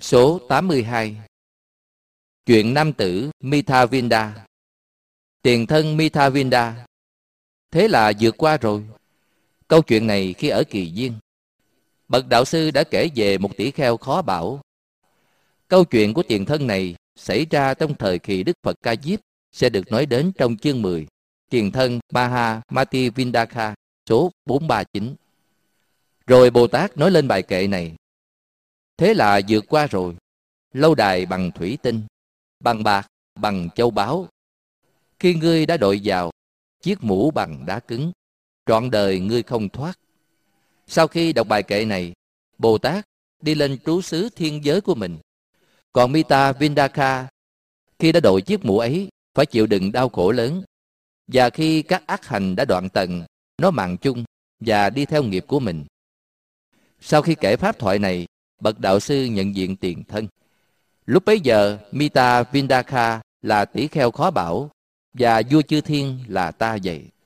Số 82. Chuyện nam tử Mithavinda. Tiền thân Mithavinda. Thế là vượt qua rồi. Câu chuyện này khi ở Kỳ Viên, bậc đạo sư đã kể về một tỷ kheo khó bảo. Câu chuyện của tiền thân này xảy ra trong thời kỳ Đức Phật Ca Diếp sẽ được nói đến trong chương 10, tiền thân Maha Mativindaka, số 439. Rồi Bồ Tát nói lên bài kệ này: thế là vượt qua rồi. Lâu đài bằng thủy tinh, bằng bạc, bằng châu báu. Khi ngươi đã đội vào, chiếc mũ bằng đá cứng, trọn đời ngươi không thoát. Sau khi đọc bài kệ này, Bồ Tát đi lên trú xứ thiên giới của mình. Còn Mithavindaka, khi đã đội chiếc mũ ấy, phải chịu đựng đau khổ lớn. Và khi các ác hành đã đoạn tận, nó mạng chung và đi theo nghiệp của mình. Sau khi kể pháp thoại này, bậc đạo sư nhận diện tiền thân. Lúc bấy giờ, Mithavindaka là tỷ kheo khó bảo, và vua chư thiên là Ta Vậy.